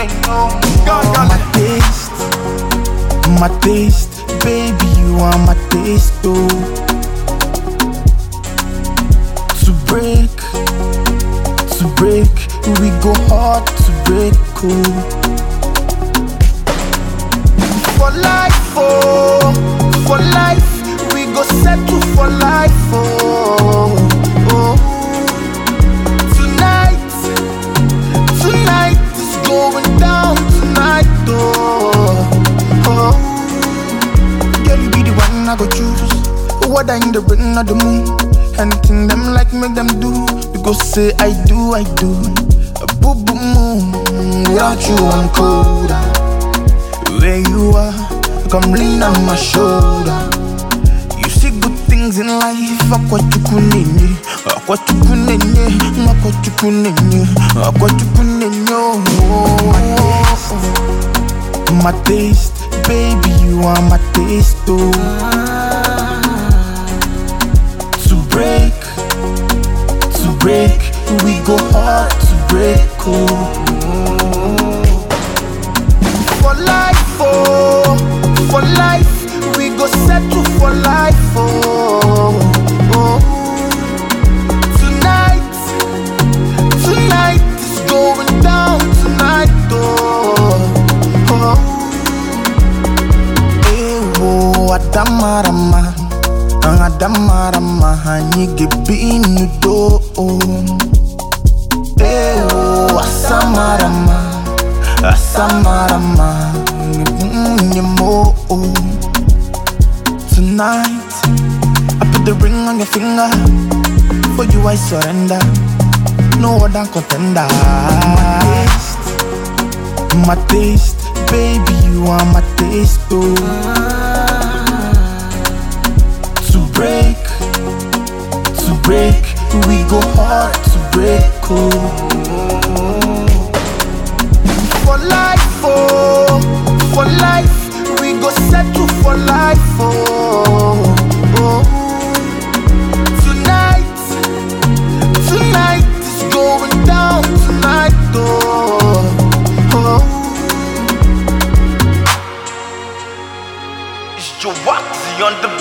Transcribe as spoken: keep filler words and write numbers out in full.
know. My taste, my taste, baby, you are my taste, oh. To break, to break, we go hard to break, oh. For life, oh, for life, we go settle for life, oh, oh. Tonight, tonight is going down tonight, oh, oh. Girl, you be the one I go choose. Whether in the rain or the moon, anything them like make them do. Because say I do, I do. A boo boo moon, without you I'm colder. Where you are, come lean on my shoulder. You see good things in life. Aqua chukunenye, aqua chukunenye, aqua chukunenye, aqua chukunenye. My taste, baby, you are my taste, oh. To break, to break, we go hard to break, oh. For life, oh, for life, we go settle for life, oh, oh. Tonight, tonight is going down tonight, oh, oh. Ewo adamarama, adamarama, hanyi binu do, ewo asamarama. Asamarama, mm, tonight, I put the ring on your finger. For you I surrender. No other contender. My taste, my taste, baby, you are my taste, oh. To break, to break, we go hard to break, oh. For life, oh, for life, we go settle for life, oh, oh. Tonight, tonight is going down tonight, oh, oh. It's your Waxy on the